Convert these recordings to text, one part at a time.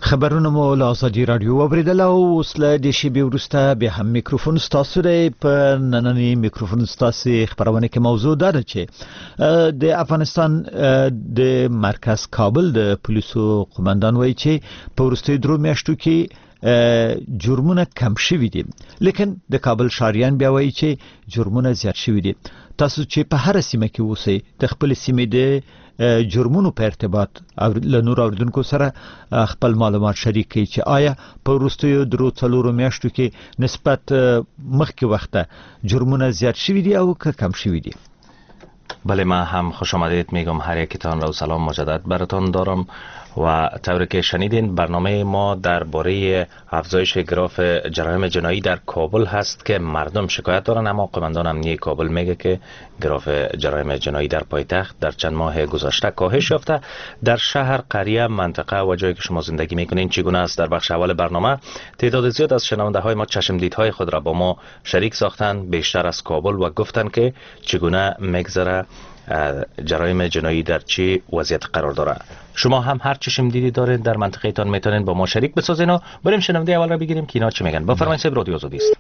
خبرونه مو له ازادي رادیو اوریدل او اوس له د شی به ورسته به هم میکروفون ستاسو دی په نننی میکروفون ستاسو خبرونه کې موضوع ده چې د افغانستان د مرکز کابل د پولیسو قومندان وایي چې په ورستي درو میاشتو کې جرمونه کم شوي دي، لیکن د کابل شاریان بیا وایي چې جرمونه زیات شوي دي. تاسو چې په هر سیمه کې اوسئ د خپل سیمې د جرمونو په ارتباط له نور اوریدونکو سره خپل معلومات شریک کړئ چې آیا په وروستیو درو څلورو میاشتو کې نسبت مخکې وخته جرمونه زیات شوي دي او که کم شوي دي. بله، ما هم خوش آمدید میگم هر یکیتان را و سلام مجدد براتان دارم و طوری که شنیدین برنامه ما درباره افزایش گراف جرایم جنایی در کابل هست که مردم شکایت دارن، اما قماندان امنیه کابل میگه که گراف جرایم جنایی در پایتخت در چند ماه گذشته کاهش یافته. در شهر، قریه، منطقه و جایی که شما زندگی میکنین چگونه است؟ در بخش اول برنامه تعداد زیاد از شنونده های ما چشمدیدهای خود را با ما شریک ساختن، بیشتر از کابل، و گفتن که چگونه میگذره جرایم جنایی در چه وضعیت قرار داره. شما هم هر چشم دیدی دارین در منطقه تان میتونین با ما شریک بسازین و بریم شنونده اول را بگیریم که اینا چی میگن. بفرمایید صاحب، رادیو آزادی است.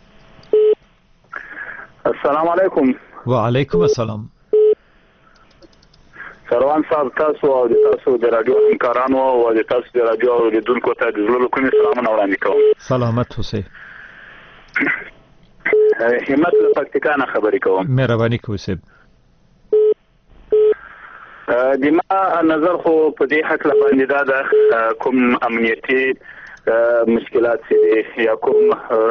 السلام علیکم. و علیکم السلام. سروان صاحب، تاسو او تاسو د رادیو همکارانو او د تاسو د رادیو اوریدونکو ته د زړه له کومې سلامونه وړاندې کوم. سلامت اوسئ. همت له پکتیکا نه خبرې کوم. مهرباني کوئ صاحب. د ما نظر خو په دې حق باندې دا د کوم امنیتي مشکلات چې یا کوم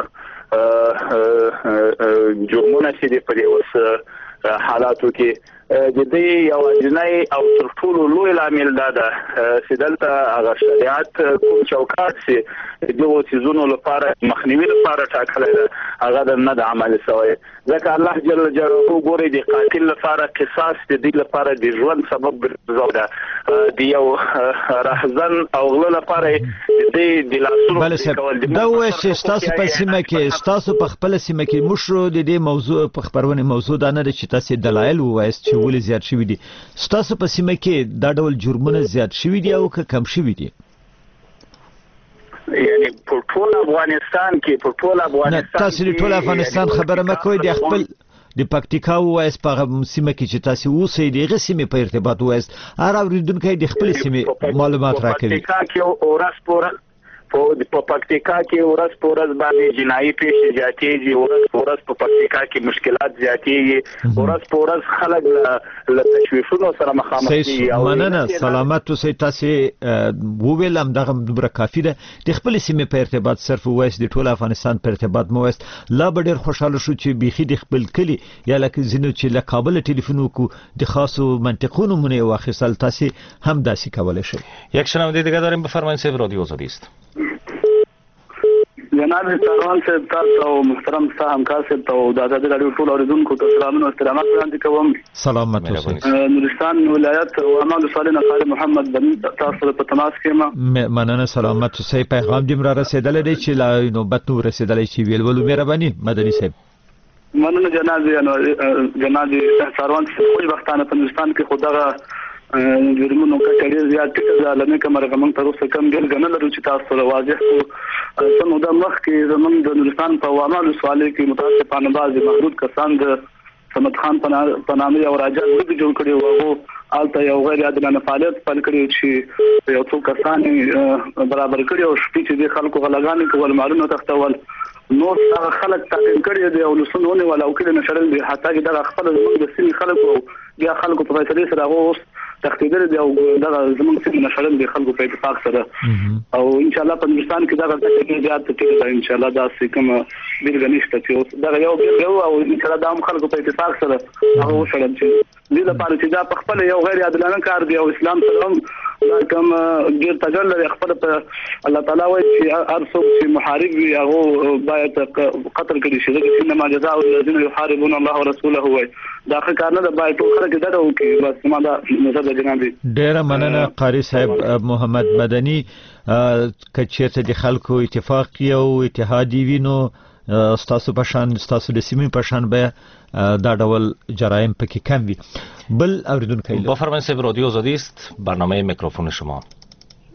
جرمونه چې په دې اوس حالاتو کې د دې یو اجنای او تر ټولو لوی عامل دا ده چې دلته هغه شریعت کوم چوکاټ چې دغه چیزونو لپاره مخنیوي لپاره ټاکلی ده هغه د نه د عمل شوی، ځکه الله جل جلاله ګوري د قاتل لپاره قصاص د دې لپاره د ژوند سبب ګرځاو ده، د یو راهزن او غله لپاره د لاسونو کول دي. دا وایي چې تاسو په سیمه کې تاسو په خپل سیمه کې مشرو د دې موضوع په خبرونه موضوع دا نه ده چې تاسو دلایل ووایست چې ولې زیات شوي دي. تاسو په سیمه کې دا ډول جرمونه زیات شوي دي او که کم شوي دي؟ یعنی په ټول افغانستان کې تاسو د ټول افغانستان خبره مه کوئ، د خپل د پکتیکا وایست په سیمه کې چې تاسو اوسئ دغه سیمه په ارتباط وایست هر اوریدونکی د خپل سیمه معلومات راکوي. پکتیکا کې اورس په پکتیکا کې ورځ په ورځ باندې جنایي پیښې زیاتېږي، ورځ په ورځ په پکتیکا کې مشکلات زیاتېږي، ورځ په ورځ خلک له تشویشونو سره مخامخ دي. مننه، سلامت اوسئ. تاسو وویل همدغه دومره کافي ده. د خپل سیمې په ارتباط صرف وایست، د ټول افغانستان په ارتباط مو وایست. لا به ډېر خوشحاله شو چې بیخي د خپل کلي یا لکه ځینو چې له کابل ټلیفون وکړو د خاصو منطقو نمونه یې واخیستل، تاسو هم داسې کولی شئ. یک شنونده دیگه داریم، بفرمایید صاحب، رادیو آزادی است. جناب سروان صاحب، تاسو او محترم صاحب همکار صاحب او د آزادي رادیو ټول اوریدونکو ته سلامونه او احترامات وړاندې کوم. سلامت اوسئ. نورستان ولایت او احمد صالح قاری محمد بن تاسو په تماس کې مننه، سلامت اوسئ. پیغام دې مرا رسیدل دی چې لا نوبت نور رسیدلی چې ویلولو مهرباني مدني صاحب. مننه جناب سروان صاحب. خو وختانه په نورستان کې خدغه جرمونو کې ډېر زیات ټیټه ده، لنه کوم رقم تر اوسه کم ډېر غنل لري چې تاسو واضح کو سمو د مخ کې زمون د نورستان په عوامو سوالې کې متاسفانه بعض محدود کسان د سمت خان په نامه یو راجع جوړ کړی و، هغه الته یو غیر عادلانه فعالیت پیل کړی چې یو څو کسان برابر کړی او شپې چې د خلکو غلغانې کول، مالونه تختول، نور هغه خلک تعقیب کړی دی او لسونه ولا او کله نشرل دي، حتی دا خپل د سیمې خلکو بیا خلکو په فیصله سره هغه اوس تختیدل دی او دا زموږ سیمه نشرل دي خلکو په اتفاق سره. او ان شاء الله په هندستان کې دا غلطه زیات ټیټه ده، ان شاء الله دا څنګه بیل غنښت چې اوس دا یو او ان شاء الله دا هم خلکو په اتفاق سره هغه وشړل چې دې لپاره چې دا په خپل یو غیر عادلانه کار دی او اسلام سره هم دا کوم ډیر تجل لري. خپل په الله تعالی وایي چې هر څوک چې محارب وي هغه باید قتل کړي شي، ځکه چې انما جزاء الذين يحاربون الله ورسوله وایي دا ښه نه ده، باید ټول خلک دا وکړي. بس ما دا نظر د جناب. ډیره مننه قاری صاحب محمد مدني. کچېرته د خلکو اتفاق او اتحادی وینو ستاسو په شان ستاسو د سیمې په شان به دا ډول جرایم پکې کم وي. بل اوریدونکو بفرمایید صاحب، رادیو آزادی است، برنامه میکروفون شما.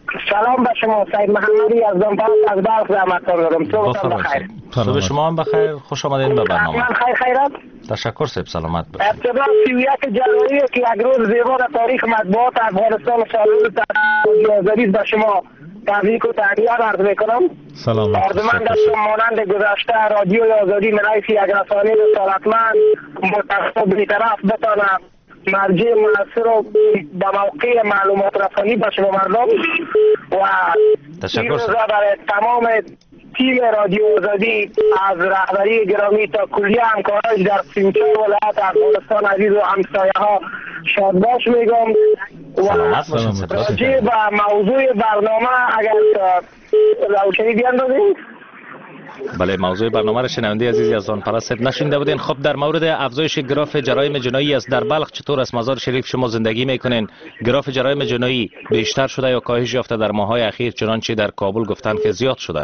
سلام به شما سید محمدی از دنبال از بلخ زحمت دارم. صبحتان بخیر. صبح شما هم بخیر. خوش آمدین به برنامه. خیرات. تشکر سید سلامت باشید. ابتدا 31 جنوری که یک روز زیبا در تاریخ مطبوعات افغانستان سالروز آزادی به شما تبریک و تهنیت عرض میکنم. سلام. آرزومند هستم مانند گذشته رادیوی آزادی من حیث یک رسانه رسالتمند متخصص بی‌طرف بتانم مرجع منصر و به موقع معلومات رسانی به شما مردم و تشکر برای تمام تیم رادیو آزادی از رهبری گرامی تا کلیه همکارانش در 34 ولایت افغانستان عزیز و همسایه ها شادباش میگم و راجع به موضوع برنامه اگر روشنی بیاندازید. بله، موضوع برنامه را شنونده عزیزی از آن پرست نشینده بودین. خب در مورد افزایش گراف جرایم جنایی است در بلخ چطور است؟ مزار شریف شما زندگی میکنین، گراف جرایم جنایی بیشتر شده یا کاهش یافته در ماه‌های اخیر، چنانچه در کابل گفتن که زیاد شده؟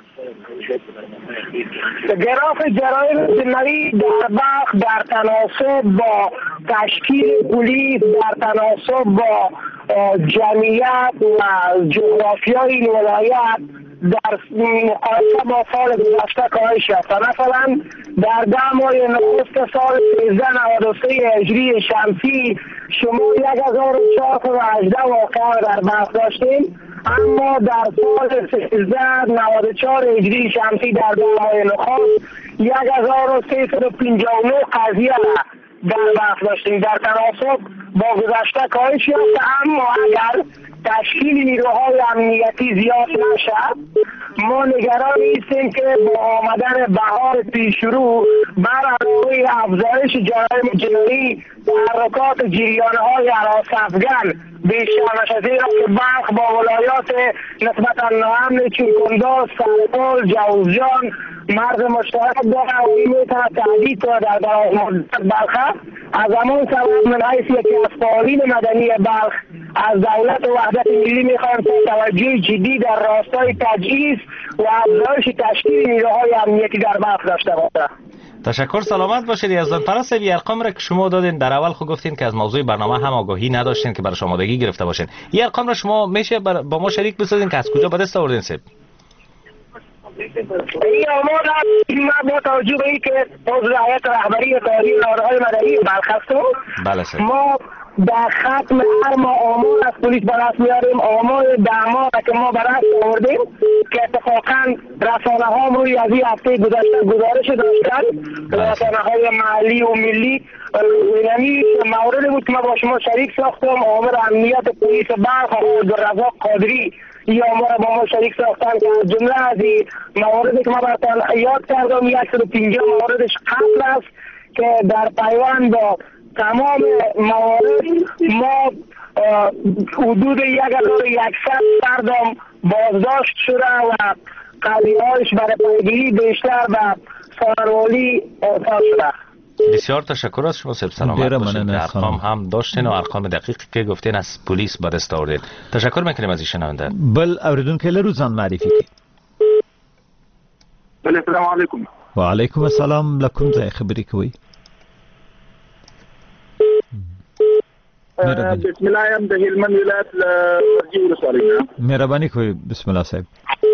گراف جرایم جنایی در بلخ در تناسب با تشکیل پلیس، در تناسب با جمعیت و جغرافیای این ولایت در مقایسه با سال گذشته کاهش یافته. مثلا در 10 ماه نخست سال 1393 هجری شمسی شما 1418 واقعه در بلخ داشتیم، اما در سال 1394 هجری شمسی در 10 ماه نخست 1359 قضیه در بلخ داشتیم. در تناسب با گذشته کاهش یافته، اما اگر تشکیل نیروهای امنیتی زیاد نشد ما نگران نیستیم که با آمدن بهار پیشرو بر علاوه افزایش جرایم جنایی تحرکات جریانهای هراس‌افکن بیشتر نشد، زیرا که بلخ با ولایات نسبتا ناامن چون کندوز، سرپل، جوزجان مرز مشترک داره و این میتونه تهدید کنه در دراز مدت بلخ. از همون سبب من حیث یکی از فعالین مدنی بلخ از دولت وحدت ملی میخوایم تا توجه جدی در راستای تجهیز و افزایش تشکیل نیروهای امنیتی در بلخ داشته باشه. تشکر، سلامت باشید. یزدان پرست، ارقام را که شما دادین در اول خود گفتین که از موضوع برنامه هم آگاهی نداشتین که برای آمادگی گرفته باشین. این ارقام را شما میشه با ما شریک بسازین که از کجا به دست آوردین سید؟ این آمار ما با توجه به اینکه عضو هیئت رهبری اتحادیه نهادهای مدنی بلخ هستم، بله سید، ما در ختم هر ماه آمار از پلیس به دست میاریم. آمار 10 ماه که ما به دست آوردیم که اتفاقا رسانه ها روی از این هفته گذشته گزارش داشتن، رسانه های محلی و ملی، یعنی موردی بود که ما با شما شریک ساختم. آمار امنیت پلیس بلخ آقای عبدالرزاق قادری این آمار با ما شریک ساختن که از جمله از این مواردی که ما براتون یاد کردم 150 موردش قتل است که در پیوند با تمام موارد ما حدود 1100 فردم بازداشت شده و قضیه‌هایش برای پیگیری بیشتر و ساروالی ارسال شده. بسیار تشکر از شما سید، سلامت باشید. ارقام هم داشتین و ارقام دقیقی که گفتین از پلیس به دست آوردین. تشکر میکنیم از این شنونده. بل اوریدونکو لرو ځان معرفي کړئ. بله، السلام علیکم. وعلیکم السلام. لکم ځای خبرې کوي. بسم الله، یم د هلمند ولایت مرجع ولسوالۍ نه. مهرباني کوئ. بسم الله صاحب.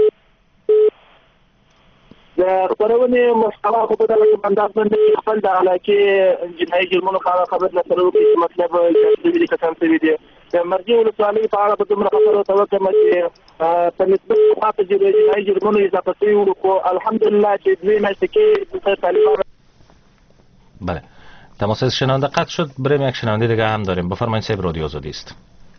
د خبرونې مستوا خو په دغه بنداز باندې خپل د علاقې جنایي جرمونو په اړه خبر لرو چې مطلب چې دې کتان څه دي د مرجع ولسوالۍ په اړه په دومره خبرو توکم چې په نسبت خاطر جنایي جرمونو اضافه شوي وو، خو الحمدلله چې دوی میاشتې کې طالبان. بله، تماس شنونده قطع شد. بریم یک شنونده دیگه هم داریم. بفرمایید صاحب، رادیو آزادی است.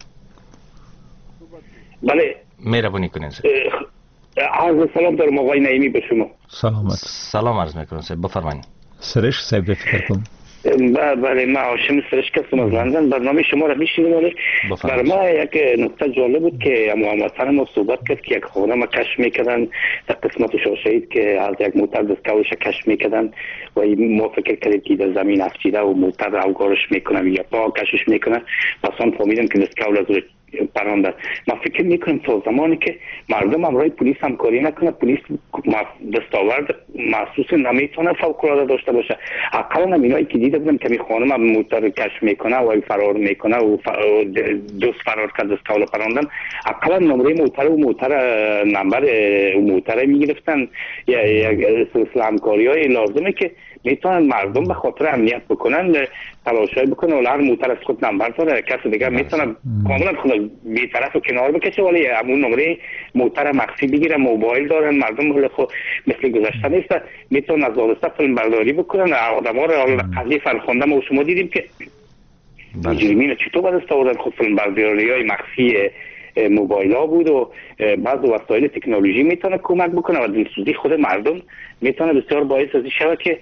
بله، مهربانی کنین صاحب. عرض سلام دارم آقای نعیمی به شما. سلامت. سلام عرض میکنم صاحب، بفرمایید. سرش صاحب فکر کنم. بله، ما هاشم سرش کسم از لندن برنامه شما را میشنیدم، ولی برای ما یک نکته جالب بود که هموطن ما صحبت کرد که یک خانه ما کشف میکردن در قسمت شاهشهید که از یک موتر دستکاوش کشف میکردن و ما فکر کردیم که در زمین افچیده و موتر اوگارش میکنن یا پا کشش میکنن. مثلا فهمیدم که دستکاول از پراندن. ما فکر میکنم تا زمانی که مردم همراه پلیس همکاری نکنه، پلیس دستاورد محسوس نمیتونه فوق العاده داشته باشه. اقلا اینایی که دیده بودم که خانم موتر کشف میکنه و فرار میکنه و دوست فرار کرد از طاوله پراندن، اقلا نمره موتر نمبر موتر میگرفتن یا سلسله همکاری های لازمه که میتونن مردم به خاطر امنیت بکنن تلاشای بکنن و هر موتر از خود نمبر داره، کسی دیگه میتونه کاملا خود بی‌طرف و کنار بکشه ولی همون نمره موتر مخفی بگیره. موبایل دارن مردم، ولی خب مثل گذشته نیست، میتونن از آدرس فیلم برداری بکنن آدم‌ها رو. قضیه فرخنده ما شما دیدیم که مجرمین چطور به دست آوردن، خود فیلم برداری‌های مخفی موبایل ها بود و بعض وسایل تکنولوژی میتونه کمک بکنه و دلسوزی خود مردم میتونه بسیار باعث از این شود که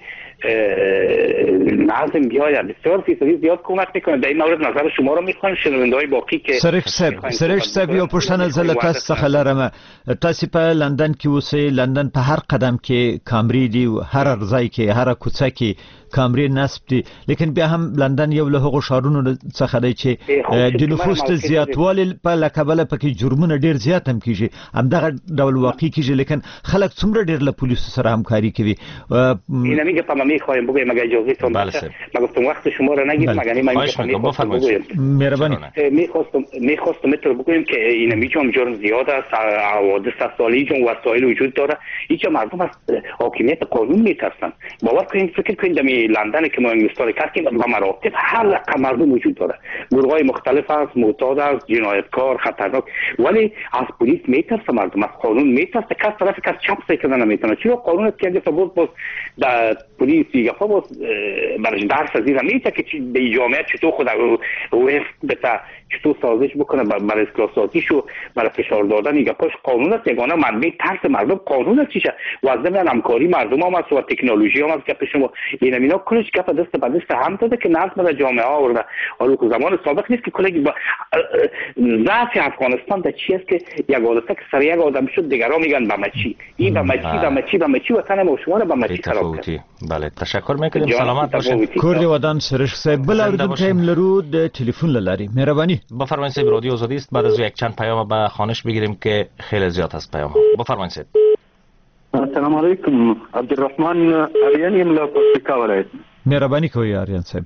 نظم بیاید. بسیار فیصدی زیاد کمک میکنه. در این مورد نظر شما رو میخوایم شنونده‌های باقی که سرش صاحب یو پښتنه زله تاسو څخه لرم. تاسو په لندن کې اوسئ. لندن په هر قدم کې کامري دی، هر ځای کې هر کوڅه کې کامري نصب دي، لیکن بیا هم لندن یو له هغو ښارونو څخه دی چې د نفوس د زیاتوالي په لکبله پکې جرمونه ډیر زیات هم کیږي. همدغه ډول واقع کیږي، لیکن خلک څومره ډیر له پولیسو سره همکاري کوي. اینا میگه میخوایم بگویم مگه اجازه تون باشه. من گفتم وقت شما رو نگیرید مگه من بگویم. مهربانی. میخواستم مثل بگویم که اینا میگم جرم زیاد است، حوادث سالی جون وسایل وجود داره. اینجا مردم از حاکمیت قانون میترسن. باور کنید فکر کنید می لندن که ما انگلیسان کردیم به مراتب هر رقم مردم وجود داره. گروه‌های مختلف است، معتاد است، جنایتکار، خطرناک، ولی از پلیس میترسه مردم، از قانون میترسه. کس طرف کس چپ سیکنه نمیتونه. چرا قانون است که باز در پلیس دیگه باز برش درس از این میشه که به جامعه چطور خود وفق بتا چطور سازش بکنه برای اصلاح سازیشو برای فشار دادن. دیگه پاش قانون است. یگانه منبع ترس مردم قانون است. چیه واسه همکاری مردم هم است و تکنولوژی هم است که شما اینا کلش که دست به دست هم داده که نظم در جامعه آورده. حالا که زمان سابق نیست که کلی ضعف افغانستان در چی است که یک حادثه که سر یک آدم شد دیگران میگن بمچی این بمچی وطن ما شما رو بمچی خراب کرد. بله تشکر میکنیم. سلامت باشید. کورد ودان سرش صاحب بل اوریدونکو لرو د تلیفون لاری. مهربانی بفرمایید. صاحب رادیو آزادی است. بعد از یک چند پیام به خانش بگیریم که خیلی زیاد هست پیام ها. بفرمایید صاحب. السلام علیکم. عبدالرحمن آریانی ام له پکتیکا ولایت. مهرباني کوي آریان صاحب.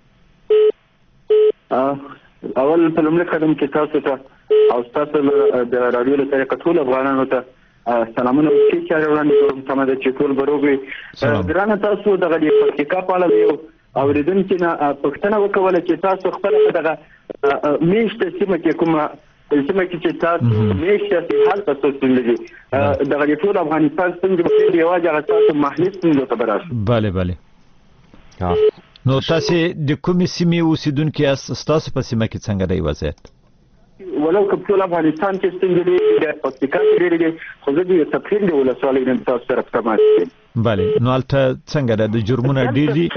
اول په لومړي قدم کې تاسو ته او تاسو د رادیو له طریقې ټول افغانانو ته سلامونه وکړي چې وړاندې کوم سم د چتول بروغي درانه تاسو دغه د پکتیکا په اړه یو اوریدونکو نه پښتنه وکوله چې تاسو خپل دغه میشته سیمه کې کومه سیمه کې چې تاسو میشته حال تاسو څنګه دغه ټول افغانستان څنګه په یو ځای تاسو محلي څنګه ته برابر. بله نو تاسو د کومې سیمې اوسیدونکو یاست؟ تاسو په سیمه کې څنګه دی وضعیت؟ ولو که ټول افغانستان کې څنګه دی د پکتیکا کې دی خو زه د سپرین د ولسوالۍ نه تاسو سره تماس کوم. بله نو البته څنګه ده د جرمونه ډیر دي؟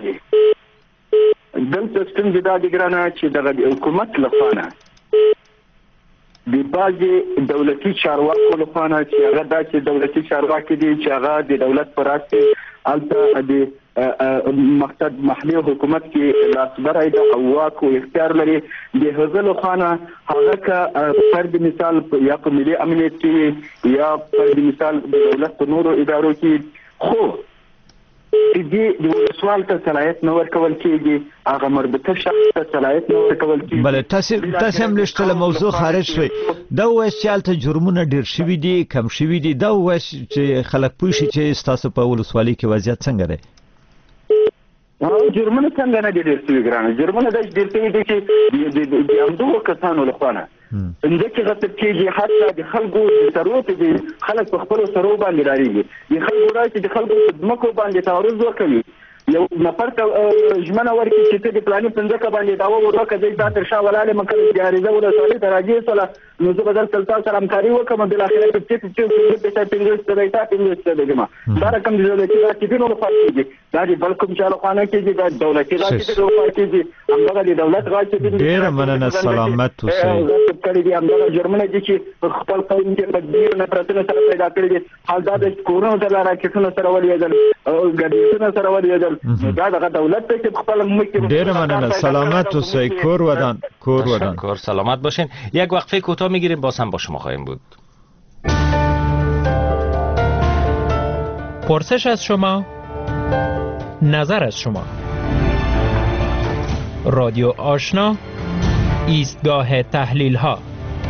دلته څنګه دا د ګرانه چې د حکومت لخوا د بعضې دولتي چارواکو لخوا چې هغه دا چې دولتي چارواکي دي چې هغه د دولت په راس کې هلته د مقصد محلي حکومت کې لاسبری د او واک او اختیار لري. د هغه لخوا هغه که فرد مثال یا په ملي امنیت کې یا فرد مثال د دولت په نورو ادارو کې خو د ولسوال ته صلاحیت نه ورکول کېږي، هغه مربوطه شخص ته صلاحیت نه ورکول کېږي. بله تاسو هم لږ له موضوع خارج شوئ. دا ووایاست چې هلته جرمونه ډېر شوي دي کم شوي دي. دا ووایاست چې خلک پوه شي چې ستاسو په ولسوالۍ کې وضعیت څنګه دی؟ جرمونه څنګه نه دي ډېر شوي ګرانه؟ جرمونه داسې ډېر شوي دي چې د همدغو کسانو لخوا نه ځمکې غصب کېږي، حتی د خلکو د سرو ته خلک په خپلو سرو باندې ډارېږي. د خلکو راشي د خلکو په ځمکو باندې تعرض وکوي، یو نفر ته ژمنه ورکړي چې ته د فلاني په ځمکه باندې دعوه وکړه چې دا تر شا ولاړې مه کوې د عریضه ولسوالۍ ته راجع شوله نو زه به دلته له تا سره همکاري وکړم. بالاخره دا رقم د دولتي راکدینو لخوا کېږي، دا د بل کوم چا لخوا نه کېږي، دا د دولتي راکدینو لخوا کېږي. همدغه د دولت راکدین ډېره مننه. سلامت اوسئ. غصب کړي دي همدغه جرمونه دي چې خپل قوم کې په ډېرو نفرتونو سره پیدا کړي دي. حال دا د کورونو ته له راکټونو سره ولوېدل ګډیشن سره ولېدل دا د دولت ته خپل ممکن ډیر مننه سلامت اوسئ کور ودان کور سلامت باشین. یک وقفه کوتاه میگیریم باز هم با شما خواهیم بود. پرسش از شما، نظر از شما. رادیو آشنا، ایستگاه تحلیل ها.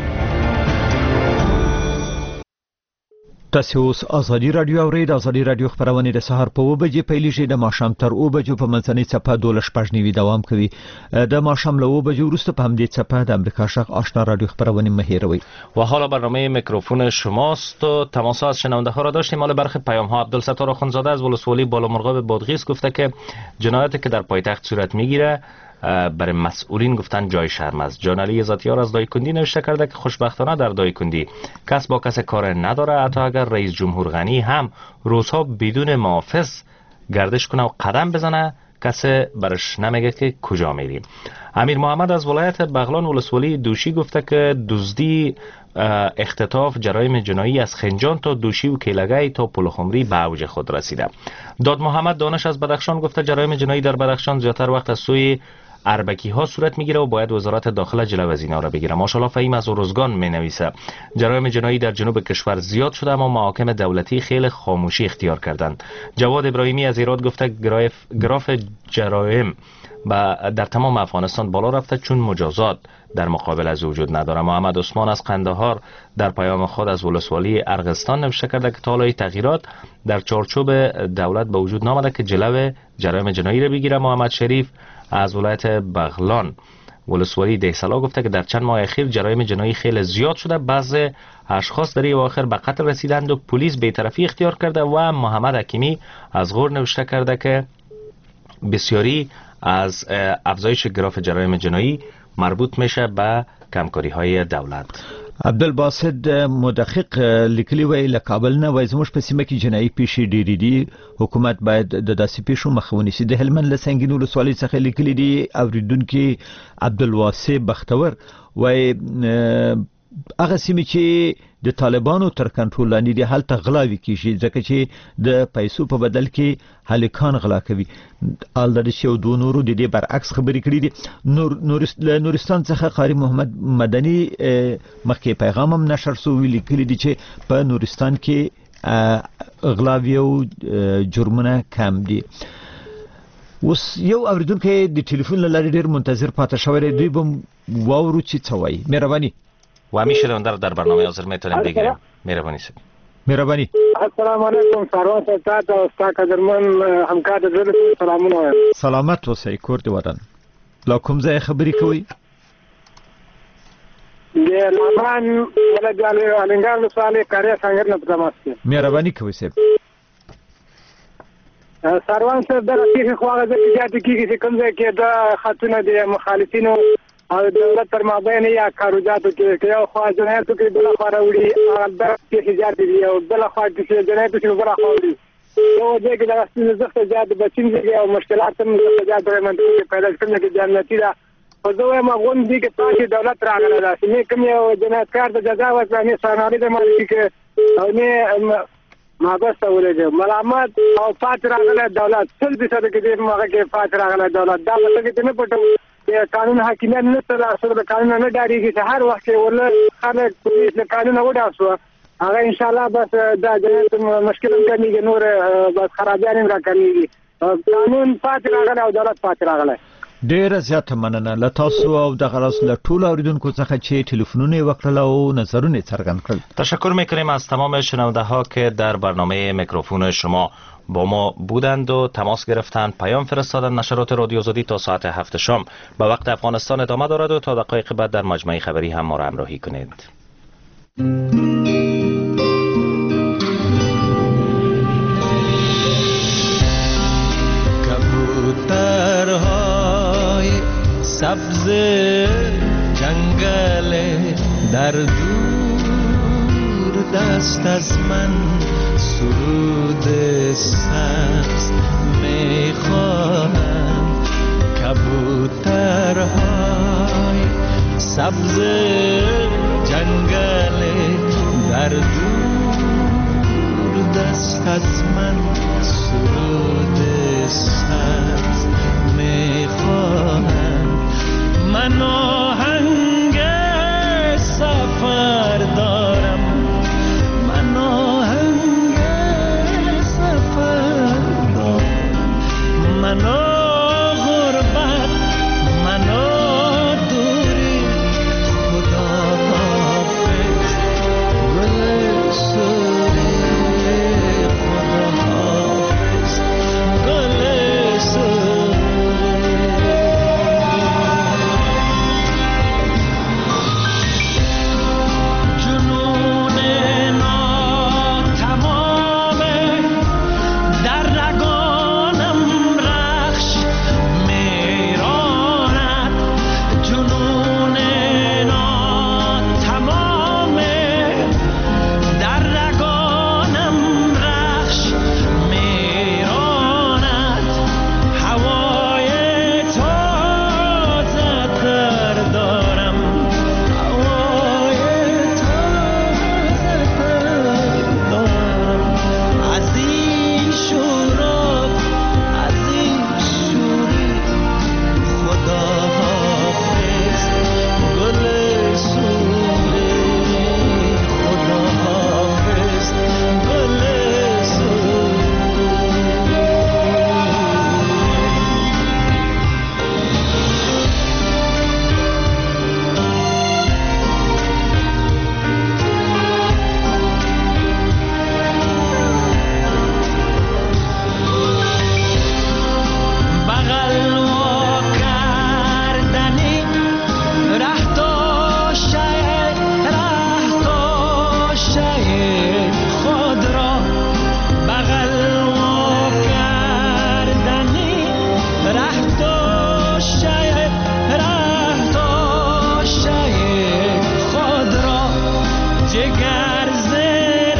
تاسو اوس ازادي رادیو اورید. ازادي رادیو خبرونه د سهار په 2 بجې پیلېږي د ماښام تر 2 بجو په منځنۍ څپه 12:15 دوام کوي. د ماښام له 2 بجو وروسته په همدې څپه د امریکا شرق آشنا رادیو خبرونه مهیروي. و حالا برنامه میکروفون شماست و تماس از شنونده ها را داشتیم. مال برخی پیام ها عبدالستار آخوندزاده از ولسوالی بالامرغاب بادغیس گفته که جنایاتی که در پایتخت صورت میگیره برای مسئولین گفتن جای شرم است. جانعلی ذاتیار از دایکندی نوشته کرده که خوشبختانه در دایکندی کس با کس کار نداره. حتی اگر رئیس جمهور غنی هم روزها بدون محافظ گردش کنه و قدم بزنه کسی برش نمیگه که کجا میریم. امیر محمد از ولایت بغلان ولسوالی دوشی گفته که دزدی، اختطاف، جرایم جنایی از خنجان تا دوشی و کیلگی تا پلخمری به اوج خود رسیده. داد محمد دانش از بدخشان گفته جرایم جنایی در بدخشان زیاتر وقت از سوی اربکی ها صورت میگیره و باید وزارت داخله جلو از اینا را بگیره. ماشاءالله فهیم از اروزگان می نویسه جرایم جنایی در جنوب کشور زیاد شده اما محاکم دولتی خیلی خاموشی اختیار کردند. جواد ابراهیمی از ایراد گفته گراف جرایم در تمام افغانستان بالا رفته چون مجازات در مقابل از وجود نداره. محمد عثمان از قندهار در پیام خود از ولسوالی ارغستان نوشته کرده که تا حالا تغییرات در چارچوب دولت به وجود نامده که جلو جرایم جنایی را بگیره. محمد شریف از ولایت بغلان ولسوالی دهسلا گفته که در چند ماه اخیر جرایم جنایی خیلی زیاد شده. بعضی اشخاص در این اواخر به قتل رسیدند و پلیس بی‌طرفی اختیار کرده. و محمد حکیمی از غور نوشته کرده که بسیاری از افزایش گراف جرایم جنایی مربوط میشه به کمکاری های دولت. عبدالباسط مدقق لیکلی وی له کابل نه وای زموږ په سیمه کې جنایي پیښې ډېرې دي. حکومت باید د داسې پیښو مخه ونیسي. د هلمند له سنګین ولسوالۍ څخه لیکلي دي اوریدونکي عبدالواسع بختور وای هغه سیمې چې د طالبانو تر کنټرول لاندې دي هلته غلاوي کیږي ځکه چې د پیسو په بدل کې هلکان غلا کوي. البته چې دوه نورو د دې برعکس خبرې کړې دي. نورستان څخه قاری محمد مدني مخکې پیغام هم نشر شوی لیکلي دي چې په نورستان کې غلاوي او جرمونه کم دي. اوس یو اوریدونکو د ټلیفون لارې ډیر منتظر پاتې شوی دی. دوی به واورو چې څه وایي. مهرباني و همیشه در برنامه حاضر میتونیم بگیریم. مهربانی سید. مهربانی. السلام علیکم سروان صاحب او استاد قدرمن همکار د زړه سلامونه وایم. سلامت اوسئ کور دی ودان. لا کوم ځای خبرې کوي؟ د لمن ولګالي النګار سوالې کاري څنګه نه پدماسته. مهرباني کوي صاحب. سروان صاحب د راتګ خواغه د جاتې کیږي چې کوم ځای کې د خاتونه د مخالفینو او دولت پر مابین یا کاروجاتو کې یو خوا جنایتو کې بل خوا راوړي هغه د حجاب دی او بل خوا کې جنایتو کې بل خوا راوړي یو دغه د راستي زخه زیات بچین دي او مشکلات هم زیات درمنځ پیدا کړل کې جنتی دا او زه ما غون دي کې تاسو دولت راغله دا چې کوم یو جنایتکار د جزا ورکړنې سانالي د مالک کې او نه ما بس ولګه ملامت او پات راغله دولت 100% کې دې ماګه کې پات راغله دولت دا څه کې نه پټو قانون حاکمیت نه تر اصل د قانون نه ډاریږي چې هر وخت ول خلک پولیس له قانون وډاسو هغه ان شاء الله بس دا جنایت مشکل کمیږي نور بس خرابیان را کمیږي قانون پات راغله او دولت پات راغله. ډیر زیات مننه له تاسو او د غرس له ټول اوریدونکو څخه چې ټلیفونونه وکړل او نظرونه څرګند کړل. تشکر میکنیم از تمام شنونده ها که در برنامه میکروفون شما با ما بودند و تماس گرفتند، پیام فرستادند. نشرات رادیو آزادی تا ساعت 7 شام به وقت افغانستان ادامه دارد و تا دقایق بعد در مجمع خبری هم ما را همراهی کنید. کبوترهای سبز جنگل در دور دست از من سرود سبز میخواهند. کبوترهای سبز جنگل در دور دست از من سرود سبز میخواهم. من آهنگ سفر دارم، من آهنگ سفر دارم، من غربت، من دوری. خدا حافظ گل سوری، خدا حافظ گل سوری. جنون ناتمامه در رگانم رخش میراند. جنون ناتمامه در رگانم رخش میراند. هوای تازه تر دارم، هوای تازه تر دارم. از این شوراب، از این شوری. خدا حافظ گل سوری، خدا حافظ گل سوری. بغل وا کردنی ره داشته، ره داشته خود را. بغل وا کردنی ره داشته، ره داشته خود را. جگر زیر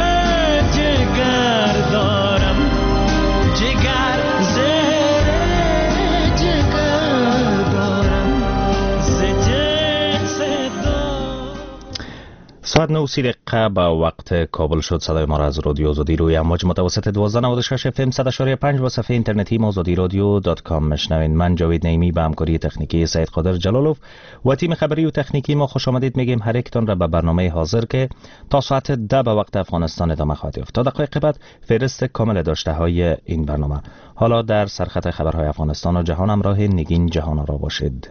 جگر دارم، جگر زیر جگر دارم، ز جنس دار. ساعت 9:30 دقیقه به وقت کابل شد. صدای ما را از رادیو آزادی روی امواج متوسط 1296 FM 100.5 و صفحه اینترنتی azadiradio.com میشنوین. من جاوید نعیمی به همکاری تکنیکی سید قادر جلالوف و تیم خبری و تکنیکی ما خوش آمدید میگیم هر یکتان را به برنامه حاضر که تا ساعت 10 به وقت افغانستان ادامه خواهد یافت. تا دقایق بعد فهرست کامل داشته های این برنامه. حالا در سرخط خبرهای افغانستان و جهان همراه نگین جهان را باشید.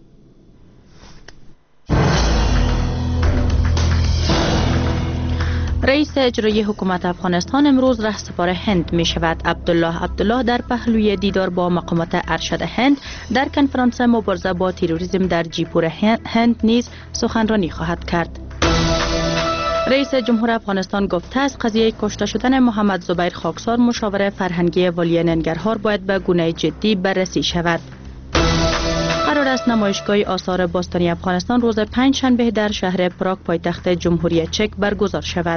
رئیس اجرایی حکومت افغانستان امروز رهسپار هند می شود. عبدالله در پهلوی دیدار با مقامات ارشد هند در کنفرانس مبارزه با تروریسم در جیپور هند نیز سخنرانی خواهد کرد. رئیس جمهور افغانستان گفته است قضیه کشته شدن محمد زبیر خاکسار مشاور فرهنگی والی ننگرهار باید به گونه جدی بررسی شود. قرار است نمایشگاه آثار باستانی افغانستان روز پنجشنبه در شهر پراگ پایتخت جمهوری چک برگزار شود.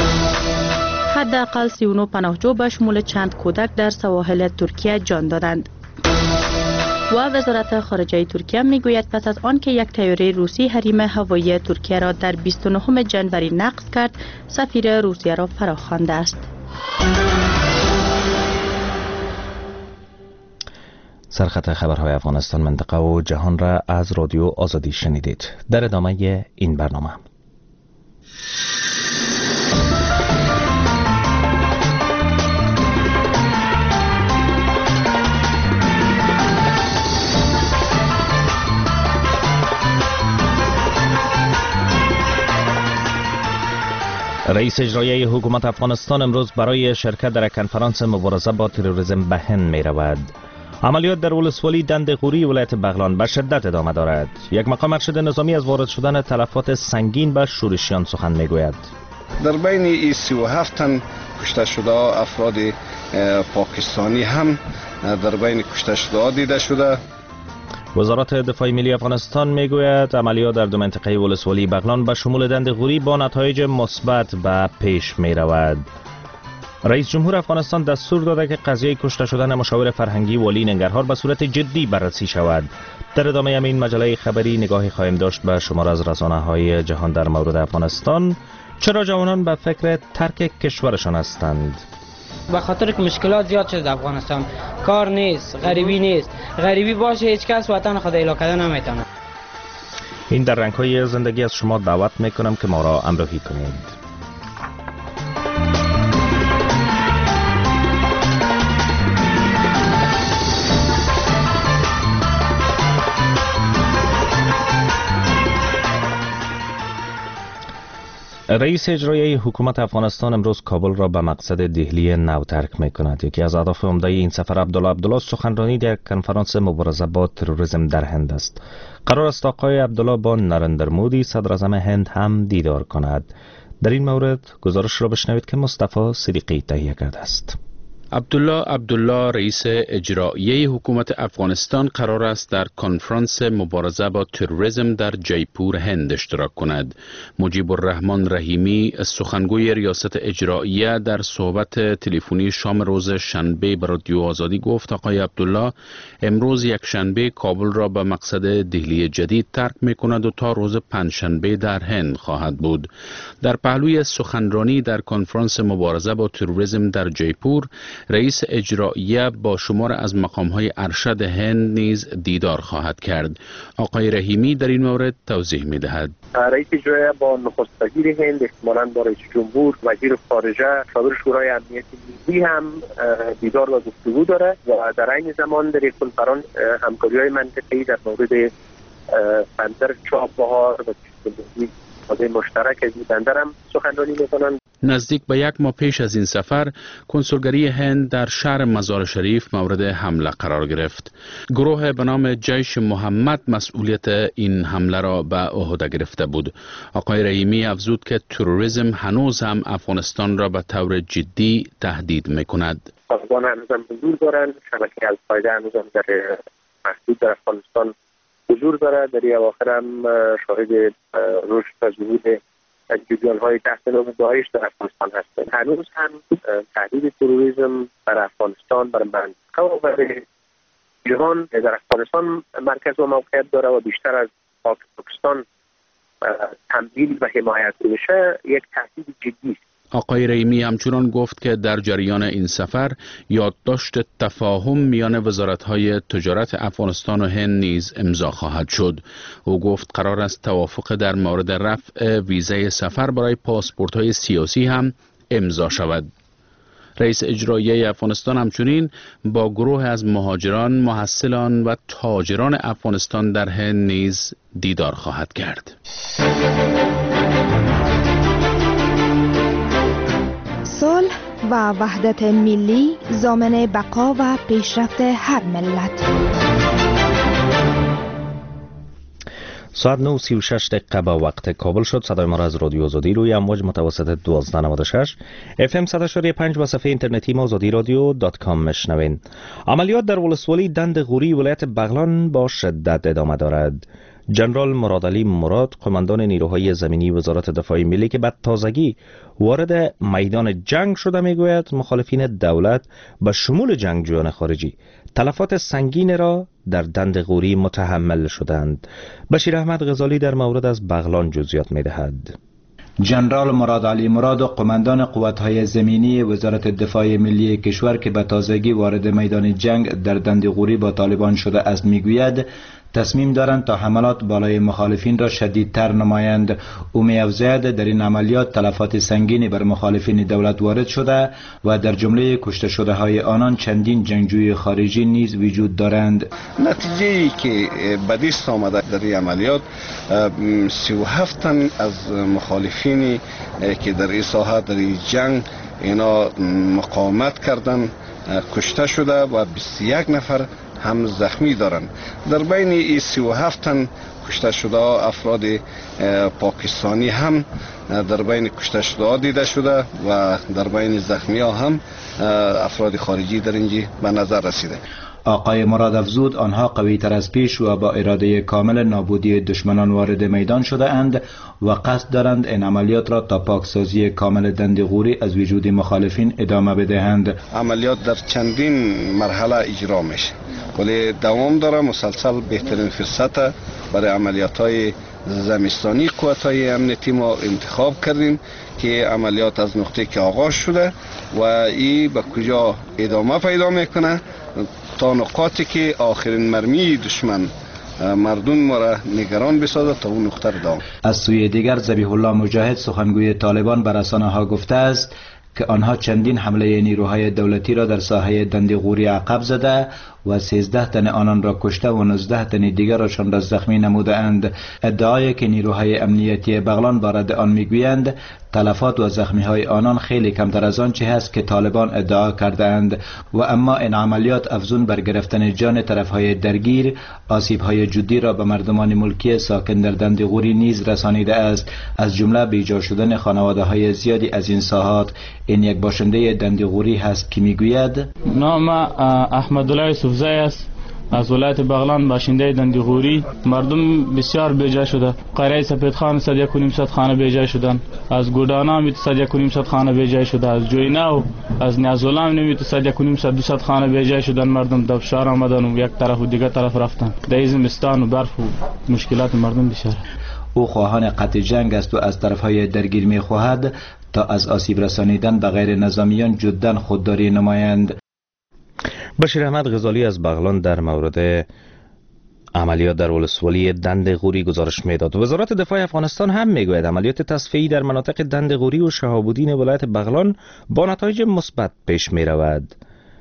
حداقل 39 پناهجو به شمول چند کودک در سواحل ترکیه جان دادند. و وزارت خارجه ترکیه میگوید پس از آن که یک طیاره روسی حریم هوایی ترکیه را در 29 جنوری نقض کرد، سفیر روسیه را فراخوانده است. سرخط خبرهای افغانستان، منطقه و جهان را از رادیو آزادی شنیدید. در ادامه این برنامه رئیس اجرایی حکومت افغانستان امروز برای شرکت در کنفرانس مبارزه با تروریسم به هند می رود. عملیات در ولسوالی دندغوری ولایت بغلان به شدت ادامه دارد. یک مقام ارشد نظامی از وارد شدن تلفات سنگین به شورشیان سخن می گوید. در بین این 37 تن کشته شده افراد پاکستانی هم در بین کشته شده دیده شده. وزارت دفاع ملی افغانستان میگوید عملیات در دو منطقه ولسوالی بغلان به شمول دندغوری با نتایج مثبت به پیش می رود. رئیس جمهور افغانستان دستور داده که قضیه کشته شدن مشاور فرهنگی والی ننگرهار به صورت جدی بررسی شود. در ادامه این مجله خبری نگاهی خواهیم داشت به شمار از رسانه‌های جهان در مورد افغانستان. چرا جوانان به فکر ترک کشورشان هستند؟ به خاطر که مشکلات زیاد شده در افغانستان. کار نیست، غریبی نیست. غریبی باشه هیچ کس وطن خود اعلا کردن نمیتونه. این در رنگ‌های زندگی از شما دعوت میکنم که ما را همراهی کنید. رئیس اجرایی حکومت افغانستان امروز کابل را به مقصد دهلی نو ترک می کند. یکی از اهداف عمده این سفر عبدالله سخنرانی در کنفرانس مبارزه با تروریسم در هند است. قرار است آقای عبدالله با نریندر مودی صدر اعظم هند هم دیدار کند. در این مورد گزارش را بشنوید که مصطفی صدیقی تهیه کرده است. عبدالله رئیس اجرایی حکومت افغانستان قرار است در کنفرانس مبارزه با تروریسم در جیپور هند اشتراک کند. مجیب الرحمن رحیمی سخنگوی ریاست اجراییه در صحبت تلفنی شام روز شنبه به رادیو آزادی گفت آقای عبدالله امروز یک شنبه کابل را به مقصد دهلی جدید ترک می کند و تا روز پنجشنبه در هند خواهد بود. در پهلوی سخنرانی در کنفرانس مبارزه با تروریسم در جیپور رئیس اجراییه با شمار از مقام‌های ارشد هند نیز دیدار خواهد کرد. آقای رحیمی در این مورد توضیح می‌دهد. رئیس اجراییه با نخست وزیر هند، احتمالاً با رئیس جمهور، وزیر خارجه، صدر شورای امنیت ملی هم دیدار و گفتگو دارد و در این زمان در یک کنفرانس همکاری‌های منطقه‌ای در مورد بندر چابهار و حوزه مشترک از این بندر هم سخنرانی می‌کنند. نزدیک به یک ماه پیش از این سفر کنسولگری هند در شهر مزار شریف مورد حمله قرار گرفت. گروه به نام جیش محمد مسئولیت این حمله را به عهده گرفته بود. آقای رحیمی افزود که تروریسم هنوز هم افغانستان را به طور جدی تهدید می‌کند. طالبان هنوز هم حضور دارند، شبکه القاعده هنوز هم در محدود در افغانستان حضور دارد. در این اواخر هم شاهد رشد و ظهور جریان‌های تحت نام داعش در افغانستان هستند. هنوز هم تهدید تروریسم بر افغانستان، بر منطقه و بر جهان در افغانستان مرکز و موقعیت داره و بیشتر از پاکستان تمویل و حمایت میشه، یک تهدید جدی است. آقای رحیمی همچنان گفت که در جریان این سفر یادداشت تفاهم میان وزارت‌های تجارت افغانستان و هند نیز امضا خواهد شد. او گفت قرار است توافق در مورد رفع ویزای سفر برای پاسپورت‌های سیاسی هم امضا شود. رئیس اجرایی افغانستان همچنین با گروه از مهاجران، محصلان و تاجران افغانستان در هند نیز دیدار خواهد کرد. صلح و وحدت ملی ضامن بقا و پیشرفت هر ملت. ساعت 9:36 دقیقه با وقت کابل شد. صدای ما را از رادیو آزادی روی امواج متوسط 1296 FM 100.5 و صفحه اینترنتی ما azadiradyo.com میشنوین. عملیات در ولسوالی دند غوری ولایت بغلان با شدت ادامه دارد. جنرال مرادعلی مراد قماندان نیروهای زمینی وزارت دفاع ملی که بعد تازگی وارد میدان جنگ شده میگوید مخالفین دولت به شمول جنگجویان خارجی تلفات سنگین را در دند غوری متحمل شدند. بشیر احمد غزالی در مورد از بغلان جزئیات میدهد. جنرال مرادعلی مراد قماندان قوت‌های زمینی وزارت دفاع ملی کشور که به تازگی وارد میدان جنگ در دند غوری با طالبان شده است میگوید تصمیم دارند تا حملات بالای مخالفین را شدیدتر نمایند. او می‌افزاید در این عملیات تلفات سنگینی بر مخالفین دولت وارد شده و در جمله کشته شده های آنان چندین جنگجوی خارجی نیز وجود دارند. نتیجه‌ای که به دست آمده در این عملیات 37 تن از مخالفینی که در این ساحه در این جنگ اینا مقاومت کردند کشته شده و 21 نفر هم زخمی دارند. در بین این 37 تن کشته شده افراد پاکستانی هم در بین کشته شده دیده شده و در بین زخمی ها هم افراد خارجی در اینجا به نظر رسیده. آقای مراد افزود آنها قوی تر از پیش و با اراده کامل نابودی دشمنان وارد میدان شده اند و قصد دارند این عملیات را تا پاکسازی کامل دند غوری از وجود مخالفین ادامه بدهند. عملیات در چندین مرحله اجرا میشه ولی دوام داره، مسلسل بهترین فرصت برای عملیات های زمستانی قوت‌های امنیتی ما انتخاب کردیم که عملیات از نقطه که آغاز شده و این به کجا ادامه پیدا میکنه تا نقاطی که آخرین مرمی دشمن مردم ما را نگران بسازد تا اون نقطه را. از سوی دیگر ذبیح الله مجاهد سخنگوی طالبان بر رسانه ها گفته است که آنها چندین حمله نیروهای دولتی را در ساحه دندغوری عقب زده و 13 تن آنان را کشته و 19 تن دیگرشان را زخمی نموده اند. ادعایی که نیروهای امنیتی بغلان بارد آن میگویند تلفات و زخمی های آنان خیلی کمتر از آنچه هست که طالبان ادعا کرده اند و اما این عملیات افزون بر گرفتن جان طرف های درگیر آسیب های جدی را به مردمان ملکی ساکن در دندغوری نیز رسانیده است، از جمله بیجا شدن خانواده های زیادی از این ساحات. این یک باشنده دندغوری هست که میگوید نام احمدالله یوسفزی است، از ولایت بغلان، باشنده دندغوری. مردم بسیار بیجا شده. قریه سپیدخان 100 خانه بیجا شدند، از گودانا 100 خانه بیجا شده، از جوینا و از نیازولام 100 خانه بیجا شدند. مردم در شهر آمدن و یک طرف و دیگر طرف رفتن. در زمستان و برف و مشکلات مردم بسیار. او خواهان قطع جنگ است و از طرفهای درگیر می خواهد تا از آسیب رسانیدن به غیر نظامیان جدا خودداری نمایند. بشیر احمد غزالی از بغلان در مورد عملیات در ولسوالی دندغوری گزارش میداد. وزارت دفاع افغانستان هم میگوید عملیات تصفیه‌ای در مناطق دندغوری و شهاب الدین ولایت بغلان با نتایج مثبت پیش می رود.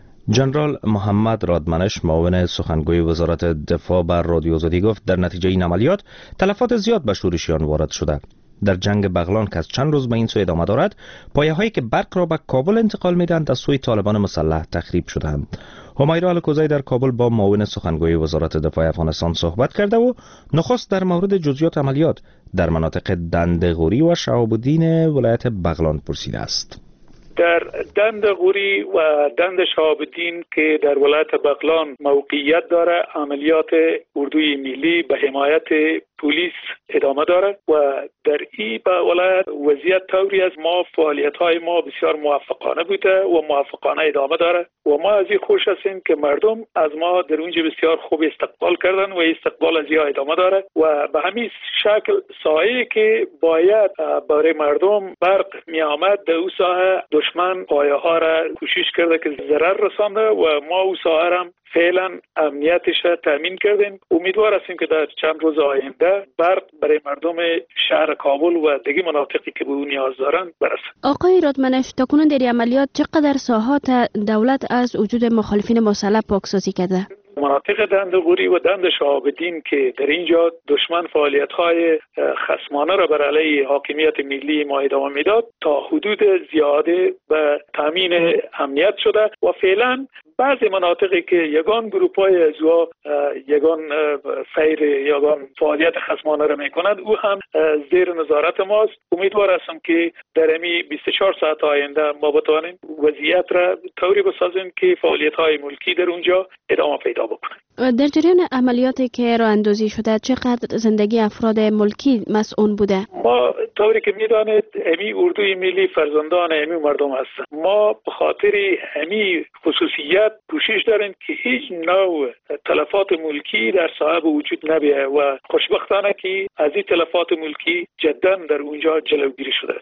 جنرال محمد رادمنش معاون سخنگوی وزارت دفاع بر رادیو آزادی گفت در نتیجه این عملیات تلفات زیاد به شورشیان وارد شده. در جنگ بغلان که از چند روز به این سو ادامه دارد، پایه هایی که برق را به کابل انتقال میدهند از سوی طالبان مسلح تخریب شدند. همیرا الکوزی در کابل با معاون سخنگوی وزارت دفاع افغانستان صحبت کرده و نخست در مورد جزئیات عملیات در مناطق دندغوری و شهاب الدین ولایت بغلان پرسیده است. در دندغوری و دند شهاب الدین که در ولایت بغلان موقعیت داره، عملیات اردوی ملی به حمایت پلیس ادامه داره و در این ولایت وضعیت طوری از ما فعالیت‌های ما بسیار موفقانه بوده و موفقانه ادامه داره و ما از این خوش هستیم که مردم از ما در اونجا بسیار خوب استقبال کردن و استقبال از این ادامه داره و به همین شکل سایه‌ای که باید برای مردم برق می آمد در اون ساحه دشمن پایه ها را کوشش کرده که ضرر رسانده و ما اون ساحه را فعلا امنیتش را تامین کردیم. امیدوار هستیم که در چند روز آینده برق برای مردم شهر کابل و دیگر مناطقی که به اون نیاز دارند برسه. آقای رادمنش، تاکنون در عملیات چقدر ساحات دولت از وجود مخالفین مسلح پاکسازی کرده؟ مناطق دندغوری و دند شهاب الدین که در اینجا دشمن فعالیت‌های خصمانه را بر علیه حاکمیت ملی ما ادامه میداد تا حدود زیاده به تامین امنیت شده و فعلا بعضی مناطقی که یگان گروپ‌های ازوا یگان سیر یگان فعالیت خصمانه را میکنند او هم زیر نظارت ماست. امیدوار هستم که در امی 24 ساعت آینده ما بتوانیم وضعیت را طوری بسازیم که فعالیت‌های ملکی در اونجا ادامه پیدا بکنه. در جریان عملیاتی که راه اندازی شده چقدر زندگی افراد ملکی مسئول بوده؟ ما طوری که میدانید امی اردوی ملی فرزندان امی مردم هستند. ما به خاطر امی خصوصیت کوشش داریم که هیچ نوع تلفات ملکی در صاحب وجود نبیه و خوشبختانه که از این تلفات ملکی جدا در اونجا جلوگیری شده.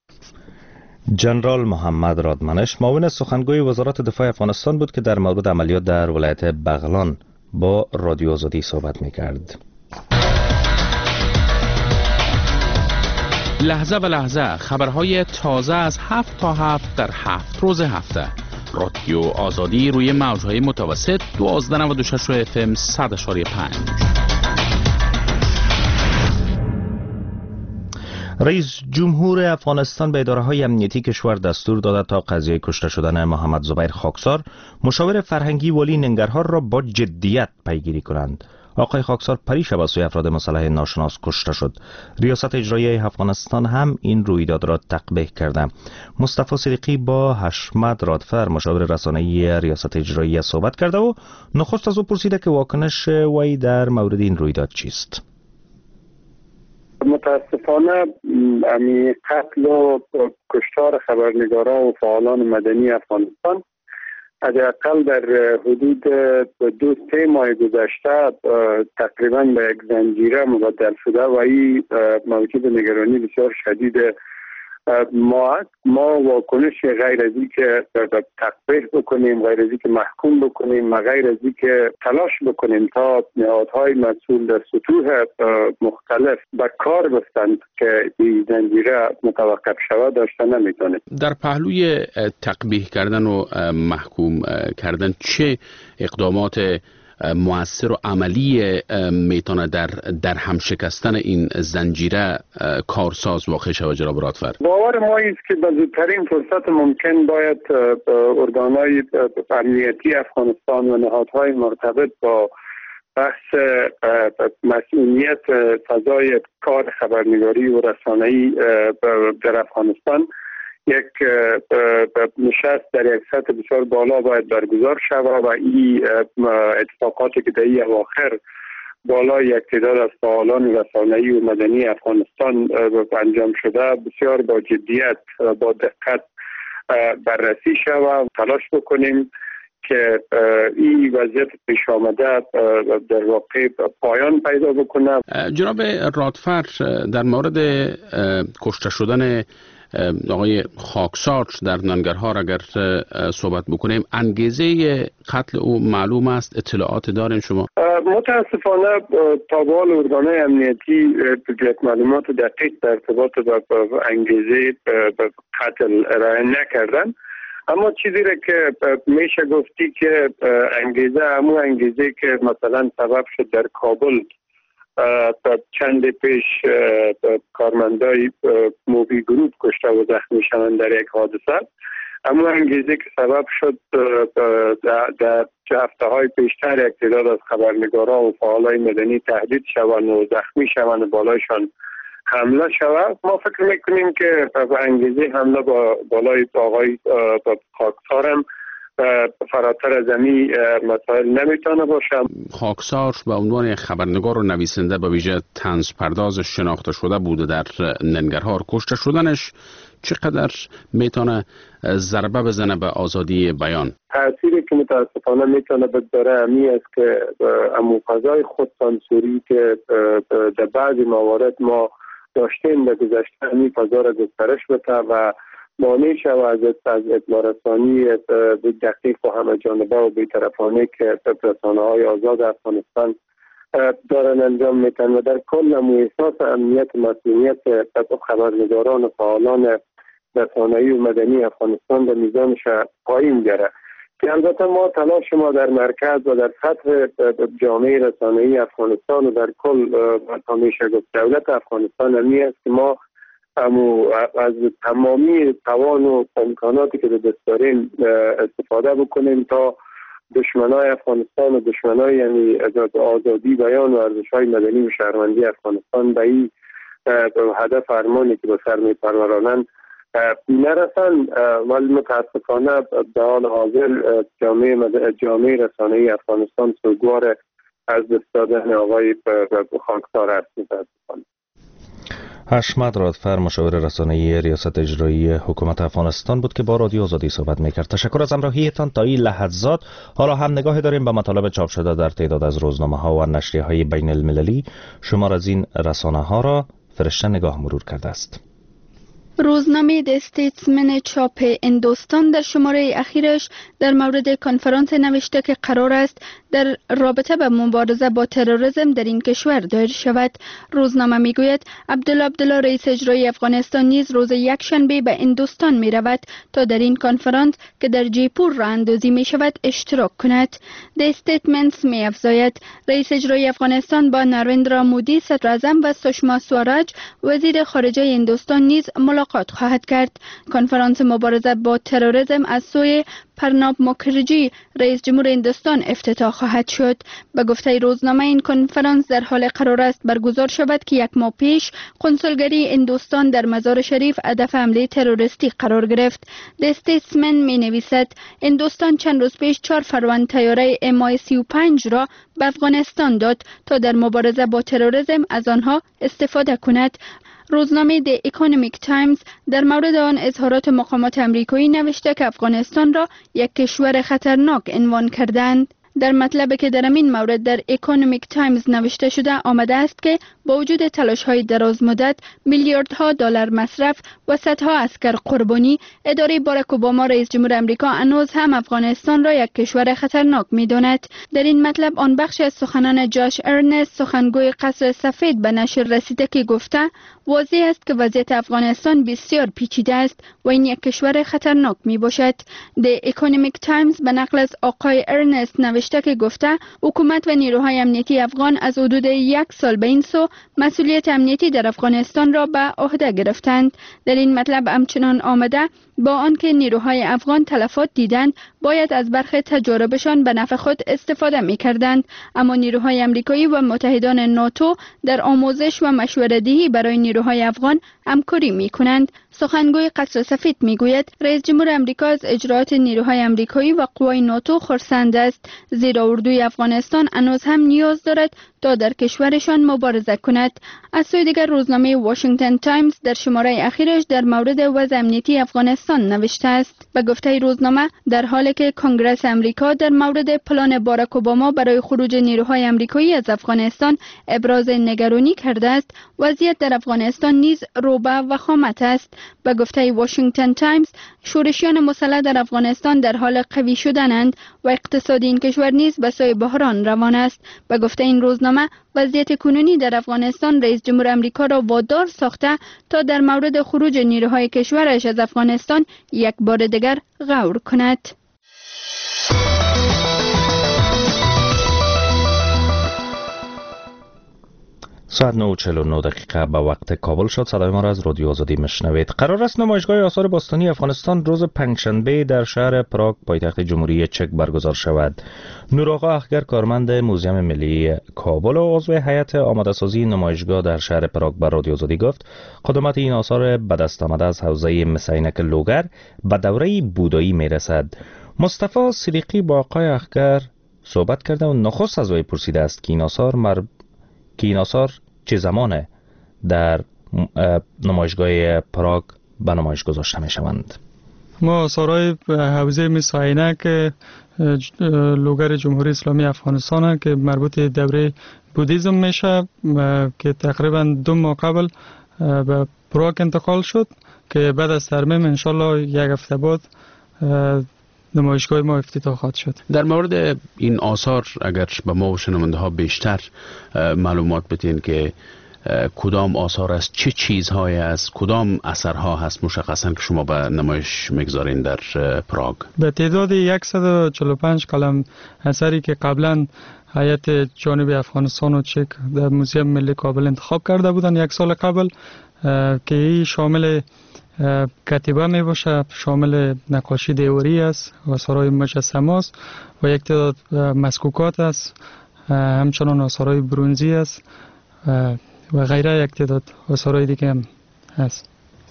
جنرال محمد رادمنش معاون سخنگوی وزارت دفاع افغانستان بود که در مورد عملیات در ولایت بغلان با رادیو آزادی صحبت می‌کرد. لحظه به لحظه خبرهای تازه از 7 تا 7 در 7 روز هفته. رادیو آزادی روی موج‌های متوسط 1296 FM 100.5. رئیس جمهور افغانستان به اداره‌های امنیتی کشور دستور داده تا قضیه کشته شدن محمد زبیر خاکسار، مشاور فرهنگی ولی ننگرهار را با جدیت پیگیری کنند. آقای خاکسار پریشب از سوی افراد مسلح ناشناس کشته شد. ریاست اجراییه افغانستان هم این رویداد را تقبیح کرده. مصطفی صدیقی با حشمت رادفر مشاور رسانه‌ای ریاست اجراییه صحبت کرده و نخست از او پرسیده که واکنش وی در مورد این رویداد چیست. متاسفانه امی قتل و کشتار خبرنگاران و فعالان مدنی افغانستان حداقل در حدود 2-3 ماه گذشته تقریبا به یک زنجیره مبدل شده و این موجب نگرانی بسیار شدید ما واکنش غیر از این که تقبیح بکنیم، غیر از این که محکوم بکنیم و غیر از این که تلاش بکنیم تا نهادهای مسئول در سطوح مختلف به کار بستند که این زنجیره متوقف شود داشته نمیتونه. در پهلوی تقبیح کردن و محکوم کردن چه اقدامات مؤثر و عملی میتونه در هم شکستن این زنجیره کارساز واقع شود جناب رادفر؟ باور ما است که به زودترین فرصت ممکن باید ارگانهای امنیتی افغانستان و نهادهای مرتبط با بحث مسئولیت فضای کار خبرنگاری و رسانه‌ای در افغانستان یک نشست در یک سطح بسیار بالا باید برگزار شود و این اتفاقاتی که در این اواخر بالای یک تعداد از فعالان رسانه‌ای و مدنی افغانستان انجام شده بسیار با جدیت با دقت بررسی شود. تلاش بکنیم که این وضعیت پیش آمده در واقع پایان پیدا بکنه. جناب رادفر، در مورد کشته شدن آقای خاکسار در ننگرهار اگر صحبت بکنیم، انگیزه قتل او معلوم است؟ اطلاعات دارین شما؟ متاسفانه تا به حال ارگان‌های امنیتی معلومات دقیق در ارتباط با انگیزه قتل ارائه نکردن، اما چیزی را که میشه گفتی که انگیزه که مثلا سبب شد در کابل چند پیش کارمندای موبی گروپ کشته و زخمی شدند در یک حادثه، اما انگیزه که سبب شد در هفته‌های پیشتر یک تعداد از خبرنگاران و فعالای مدنی تهدید شوند و زخمی شوند و بالایشان حمله شود. ما فکر میکنیم که انگیزه حمله با بالای آقای خاکسار هم فراتر از این مسائل نمیتونه باشه. خاکسار به عنوان خبرنگار و نویسنده به ویژه طنز پرداز شناخته شده بوده در ننگرهار. کشته شدنش چقدر میتونه ضربه بزنه به آزادی بیان؟ تأثیری که متاسفانه میتونه بذاره امی است که امو فضای خودسانسوری که در بعضی موارد ما داشتیم در گذشته امی فضا را گسترش بده و مانع شود از اطلاع رسانی دقیق و همه جانبه و بی‌طرفانه که رسانه‌های آزاد افغانستان دارن انجام میتن و در کل احساس امنیت و مسئولیت خبرنگاران و فعالان رسانه‌ای و مدنی افغانستان به میزانش قایم گره که البته ما تلاش ما در مرکز و در سطح جامعه رسانه‌ای افغانستان و در کل همیشه گفت دولت افغانستان همی است که ما از تمامی توان و امکاناتی که دست داریم استفاده بکنیم تا دشمنای افغانستان و دشمنای یعنی آزادی بیان و ارزش‌های مدنی و شهروندی افغانستان به این هدف ارمانی که به سر می‌پرورانند نرسن. ولی متاسفانه به حال حاضر جامعه رسانه‌ای افغانستان سوگوار از دست دادن آقای خاکسار است. متاسفانه حشمت رادفر، مشاور رسانه‌ای ریاست اجرایی حکومت افغانستان بود که با رادیو آزادی صحبت می‌کرد. تشکر از همراهیتان تا این لحظات. حالا هم نگاهی داریم به مطالب چاپ شده در تعداد از روزنامه‌ها و نشریه‌های بین المللی. شمار از این رسانه‌ها را فرشته نگاه مرور کرده است. روزنامه د استیتسمن چاپ هندوستان در شماره اخیرش در مورد کنفرانس نوشته که قرار است در رابطه با مبارزه با تروریسم در این کشور دایر شود. روزنامه میگوید عبدالله رئیس اجرایی افغانستان نیز روز یکشنبه به هندوستان می رود تا در این کنفرانس که در جیپور راه اندازی می شود اشتراک کند. د استیتمنت می افزاید رئیس اجرایی افغانستان با نریندرا مودی صدر اعظم و سشما سوراج وزیر خارجه هندوستان نیز ملاقات خواهد کرد. کنفرانس مبارزه با تروریسم از سوی پرناب مکرجی رئیس جمهور هندوستان افتتاح خواهد شد. به گفته روزنامه این کنفرانس در حال قرار است برگزار شود که یک ماه پیش کنسولگری هندوستان در مزار شریف هدف حمله تروریستی قرار گرفت. د استیتسمن می نویسد هندوستان چند روز پیش 4 فروند طیاره MI-35 را به افغانستان داد تا در مبارزه با تروریسم از آنها استفاده کند. روزنامه The Economic Times در مورد آن اظهارات مقامات امریکایی نوشته که افغانستان را یک کشور خطرناک عنوان کردند. در مطلبی که در این مورد در اکونومیک تایمز نوشته شده آمده است که با وجود تلاش‌های دراز مدت، میلیاردها دلار مصرف و صدها عسکر قربانی، اداره باراک اوباما رئیس جمهور آمریکا هنوز هم افغانستان را یک کشور خطرناک می‌داند. در این مطلب آن بخش از سخنان جاش ارنست، سخنگوی قصر سفید، به نشر رسیده که گفته واضح است که وضعیت افغانستان بسیار پیچیده است و این یک کشور خطرناک می باشد. The Economic Times به نقل از آقای ارنست نوشته که گفته حکومت و نیروهای امنیتی افغان از حدود 1 سال به این سو مسئولیت امنیتی در افغانستان را به عهده گرفتند. در این مطلب همچنان آمده با آنکه نیروهای افغان تلفات دیدند باید از برخی تجاربشان به نفع خود استفاده می کردند، اما نیروهای امریکایی و متحدان ناتو در آموزش و مشوره‌دهی برای نیروهای افغان همکاری می کنند. سخنگوی قصر سفید می گوید رئیس جمهور امریکا از اجرات نیروهای امریکایی و قوای ناتو خرسند است، زیرا اردوی افغانستان هنوز هم نیاز دارد تا در کشورشان مبارزه کند. از سوی دیگر روزنامه واشنگتن تایمز در شماره اخیرش در مورد وضع امنیتی افغانستان نوشته است. به گفته روزنامه در حالی که کنگره امریکا در مورد پلان باراک اوباما برای خروج نیروهای امریکایی از افغانستان ابراز نگرانی کرده است، وضعیت در افغانستان نیز روبه و خامت است. به گفته واشنگتن تایمز شورشیان مسلح در افغانستان در حال قوی شدنند و اقتصاد این کشور نیز به سوی بحران روان است. به گفته این روزنامه وضعیت کنونی در افغانستان رئیس جمهور امریکا را وادار ساخته تا در مورد خروج نیروهای کشورش از افغانستان یک بار دیگر غور کند. ساعت 9:49 به وقت کابل شد. صدای ما را از رادیو آزادی مشنوید. قرار است نمایشگاه آثار باستانی افغانستان روز پنجشنبه در شهر پراگ پایتخت جمهوری چک برگزار شود. نورآقا اخگر، کارمند موزیم ملی کابل و عضو هیئت آماده‌سازی نمایشگاه در شهر پراگ به رادیو آزادی گفت قدمت این آثار به دست آمده از حوزه مسینک لوگر به دوره بودایی میرسد. مصطفی صدیقی با آقای اخگر صحبت کرده و نخست از وی پرسیده است که این آثار چه زمانه در نمایشگاه پراگ به نمایش گذاشته می شوند؟ ما آثارهای حوزه مسینک لوگر جمهوری اسلامی افغانستان که مربوط دوره بودیزم میشه که تقریبا 2 ماه قبل به پراگ انتقال شد که بعد از ترمیم انشالله 1 هفته بعد نمایشگاه ما افتتاح خواهد شد. در مورد این آثار اگر به ما و شنونده ها بیشتر معلومات بدین که کدام آثار است، چه چیزهای است، کدام اثرها هست مشخصا که شما به نمایش میگذارین در پراگ؟ به تعداد 145 کلم اثری که قبلا هیئت جانب افغانستان و چک در موزیم ملی کابل انتخاب کرده بودن 1 سال قبل که این شامل کتیبه می باشه، شامل نقاشی دیواری است و آثارهای مجسمه است و یک تعداد مسکوکات است، همچنان آثارهای برنزی است و غیره، یک تعداد آثارهای دیگه هم هست.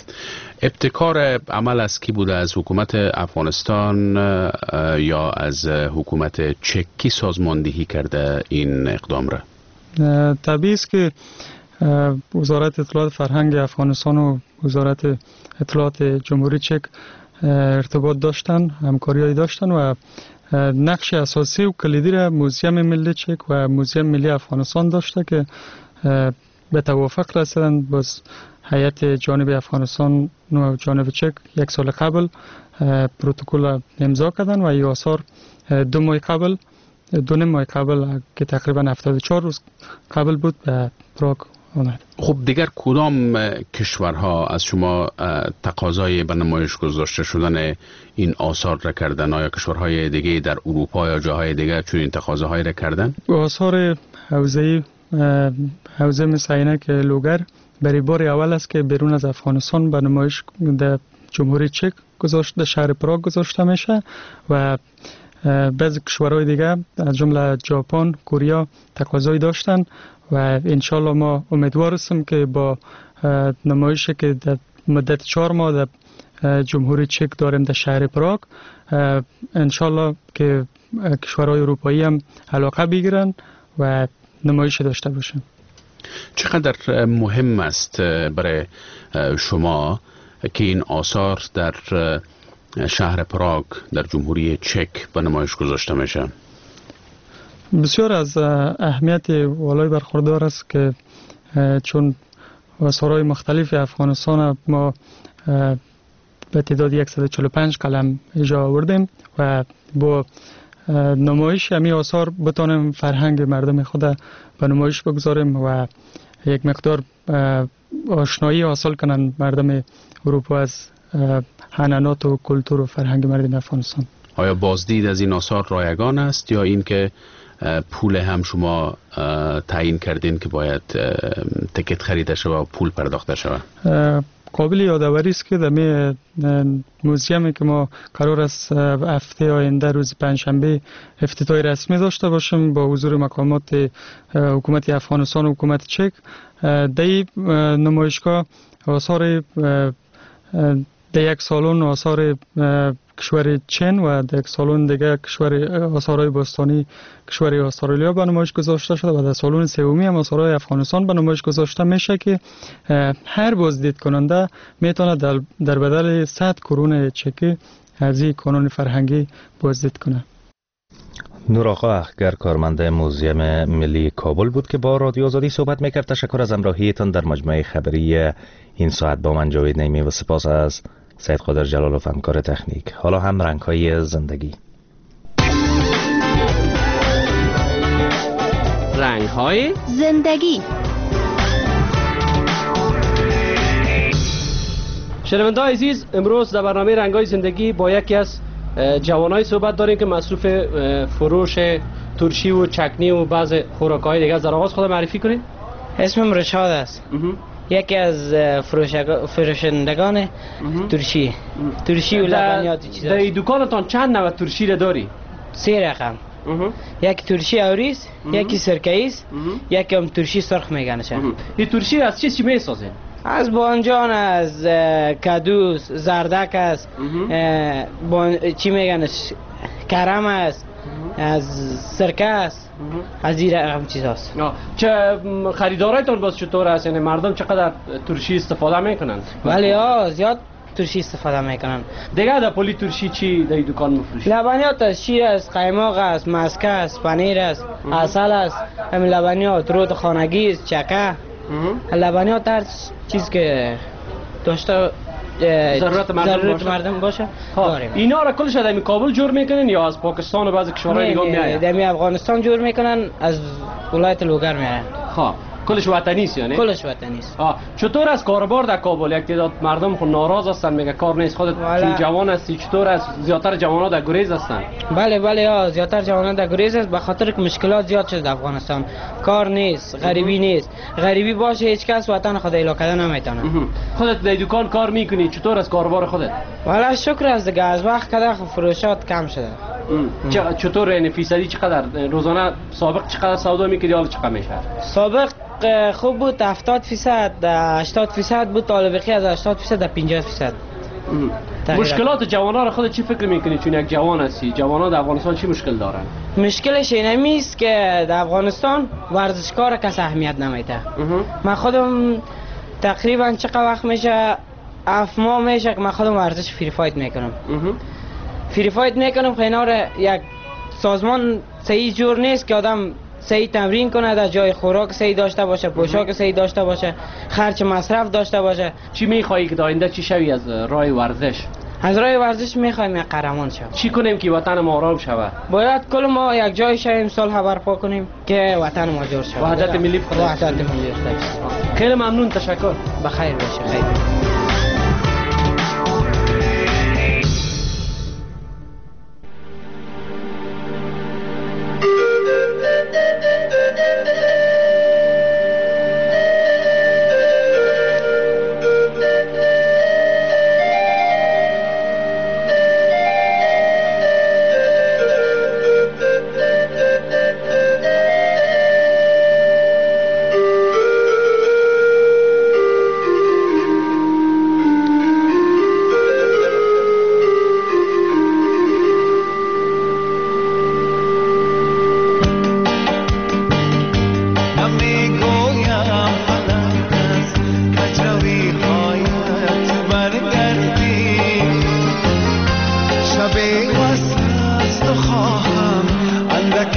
ابتکار عمل از کی بوده؟ از حکومت افغانستان یا از حکومت چک؟ کی سازماندهی کرده این اقدام را؟ طبیعی است که وزارت اطلاعات فرهنگ افغانستان و وزارت اطلاعات جمهوری چک ارتباط داشتن، همکاری‌ای داشتن و نقش اساسی و کلیدی را موزیم ملی چک و موزیم ملی افغانستان داشته که به توافق رسیدند. باز هیئت جانب افغانستان و جانب چک 1 سال قبل پروتکل امضا کردن و این آثار 2 ماه قبل، 2 ماه قبل که تقریبا 74 روز قبل بود به پراگ آمد. خب دیگر کدام کشورها از شما تقاضای به نمایش گذاشته شدن این آثار را کردن؟ آیا کشورهای دیگه در اروپا یا جاهای دیگر چون این تقاضاهای را کردن؟ آثار حوزه مسینک لوگر برای بار اول است که بیرون از افغانستان به نمایش در جمهوری چک گذاشته، شهر پراگ گذاشته میشه و بعضی کشورهای دیگه از جمله ژاپن، کره تقاضای داشتن و انشالله ما امیدوار هستیم که با نمایشی که در مدت 4 ماه در جمهوری چک داریم در شهر پراگ، انشالله که کشورهای اروپایی هم علاقه بگیرن و نمایش داشته باشن. چقدر مهم است برای شما که این آثار در شهر پراگ در جمهوری چک به نمایش گذاشته میشه؟ بسیار از اهمیت والای برخوردار است که چون آثارهای مختلف افغانستان ما به تعداد 145 قلم اجرا آوردیم و با نمایش همین آثار بتانیم فرهنگ مردم خود به نمایش بگذاریم و یک مقدار آشنایی حاصل کنند مردم اروپا از حنانات و کلتور و فرهنگ مردم افغانستان. آیا بازدید از این آثار رایگان است یا این که پول هم شما تعیین کردین که باید تکت خریده شود و پول پرداخته شود؟ قابل یادآوری است که در موزیومی که ما قرار است هفته آینده روز پنجشنبه افتتاح رسمی داشته باشیم با حضور مقامات حکومت افغانستان و حکومت چک، در نمایشگاه آثار در یک سالن آثار کشور چین و در یک سالن دیگه کشور آثارهای باستانی کشور استرالیا به نمایش گذاشته شده و در سالن سومی هم آثارهای افغانستان به نمایش گذاشته میشه که هر بازدید کننده میتونه در بدل 100 کرون چکی از این کانون فرهنگی بازدید کنه. نور آقا اخگر، کارمند موزیم ملی کابل بود که با رادیو آزادی صحبت میکرد. تشکر از همراهیتان در مجموعه خبری این ساعت. با من جاوید نعیمی و سپاس از سید قادر جلالوف همکار تکنیک. حالا هم رنگ‌های زندگی. رنگ‌های زندگی. شنونده‌های عزیز، امروز در برنامه رنگ‌های زندگی با یکی از جوانای صحبت داریم که مصروف فروش ترشی و چکنی و بعض خوراک‌های دیگه. در آغاز خود معرفی کنید. اسمم رشاد است. یکی از فروشندگان ترشی و لبنیات چیزا. در دکانتان چند نوع ترشی را داری؟ 3 رقم. یک ترشی اوریس، یکی سرکه‌ای است، یکی هم ترشی سرخ میگنشه. این ترشی از چی میسازین؟ از بانجان، از کدوس، زردک است، چی میگنش، کرم است، از سرکه است، از این رقم چیزاست. چه خریدارایتون باز چطور است؟ یعنی مردم چقدر ترشی استفاده میکنند؟ ولی زیاد ترشی استفاده میکنن. دیگه در پولی ترشی چی در دکان میفروشی؟ لبنیات است، شیر است، قیماق است، مسکه است، پنیر است، عسل است، همین لبنیات، رود خانگی است، چکه، لبنیات، هر چیز که داشته ضرورت مردم باشه داریم. اینا را کلش در کابل جور میکنن یا از پاکستان و بعضی کشورهای دیگه میآید؟ در افغانستان جور میکنن، از ولایت لوگر میآید. کلش وطنی است یعنی؟ کلش وطنی است. چطور از کاربار در کابل؟ یک تعداد مردم خود ناراض هستن، میگه کار نیست. خودت چون جوان هستی چطور است؟ زیاتر جوانا در گریز هستن؟ بله زیاتر جوانا در گریز است، به خاطر که مشکلات زیاد شده در افغانستان. کار نیست، غریبی نیست. غریبی باشه هیچ کس وطن خود اعلا کردن نمیتونه. خودت در دکان کار میکنی، چطور از کاربار خودت؟ والا شکر است دیگه، از وقت که فروشات کم شده. چطور یعنی فیصدی چقدر روزانه سابق چقدر سودا میکردی حالا چقدر میشه؟ سابق خوب بود 70%، 80% بود، طالبقی از 80% در 50%. مشکلات جوانان را خودت چی فکر میکنی؟ چون یک جوان هستی، جوانان در افغانستان چی مشکل دارن؟ مشکلش اینمی است که در افغانستان ورزشکار کس اهمیت نمیده. من خودم تقریبا چقدر وقت میشه، 7 ماه میشه که من خودم ورزش فری فایت میکنم. خیلی یک سازمان صحیح جور نیست که آدم صحیح تمرین کنه، در جای خوراک صحیح داشته باشه، پوشاک صحیح داشته باشه، خرج مصرف داشته باشه. چی میخوایی که آینده چی شوی از راه ورزش؟ از راه ورزش میخوایم یک قهرمان شویم. چی کنیم که وطن ما آرام شود؟ باید کل ما یک جای شویم، صلح برپا کنیم که وطن ما جور شود. وحدت ملی خیلی ممنون، تشکر. بخیر باشه. خیلی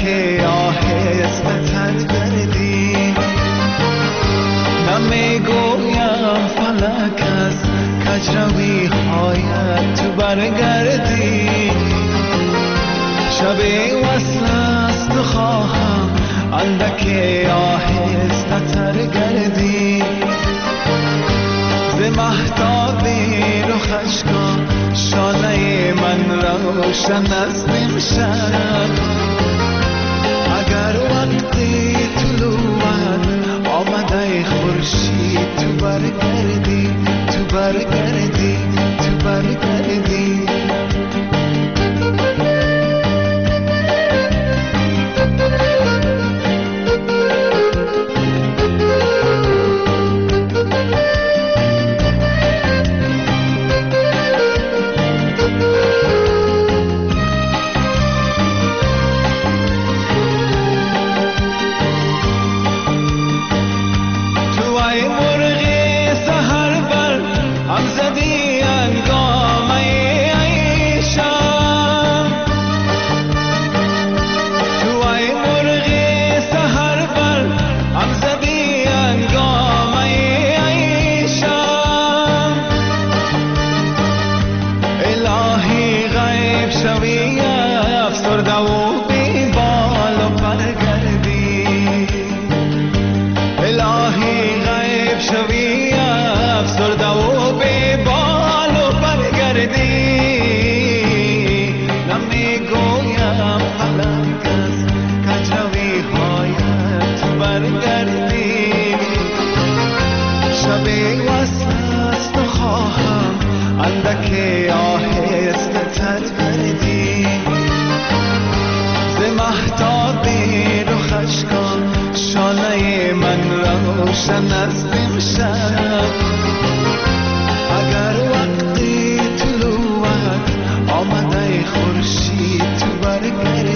اندک آهسته تر کردی نمیگویم فلک از کجروی هایت تو برگردی شب وصل است و خواهم اندک آهسته تر گردی ز مهتاب رخش کن شانه من روشن از امشب اگر وقتی طلوعت آمده خورشید تو برگردی تو برگردی تو برگردی اگر وقتی طلوعت آمده خورشید تو برگردی